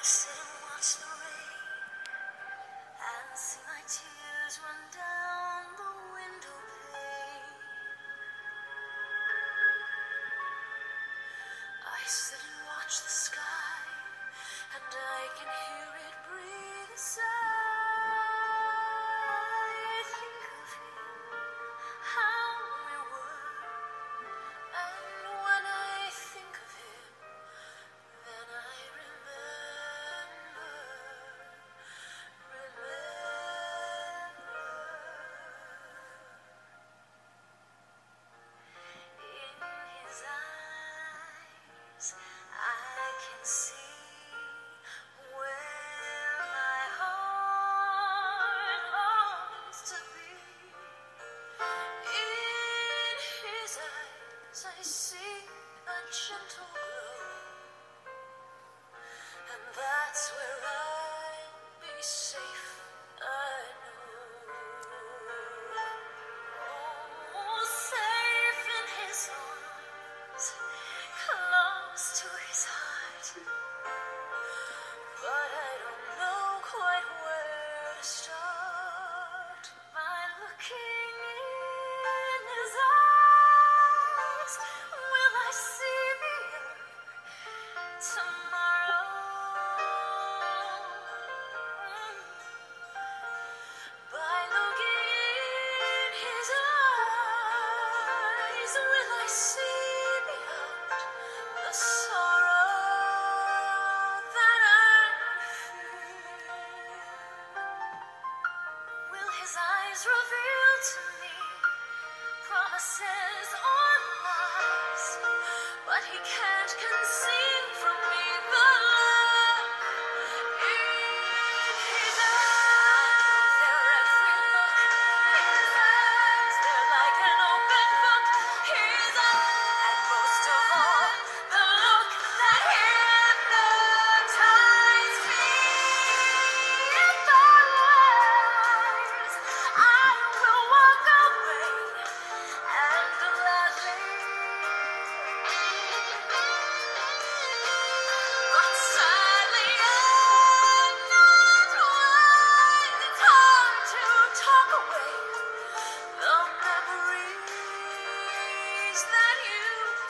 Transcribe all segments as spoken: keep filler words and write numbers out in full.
sit and watch the rain and see my tears run down the window pane. I sit and watch the sky, and I can hear it breathe a sigh. I think of him, how we were, and when I think of him, then I remember, remember. In his eyes I can see where my heart longs to be. In his eyes I see a gentle glow, and that's where I'll be safe, I know. Oh, safe in his arms, close to his heart. But I don't know quite where to start by looking in his eyes. Will I see beyond tomorrow? By looking in his eyes, will I see beyond the sorrow that I feel? Will his eyes reveal to me promises or lies? But he can't conceal from me the love in his eyes. They're every look. His eyes, they're like an open book. His eyes, and most of all, the look that hypnotized me. If I was, I will walk away and gladly. But sadly, I'm not wise. It's hard to talk away the memories that you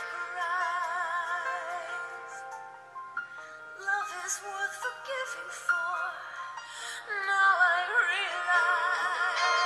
prize. Love is worth forgiving for, now I realize.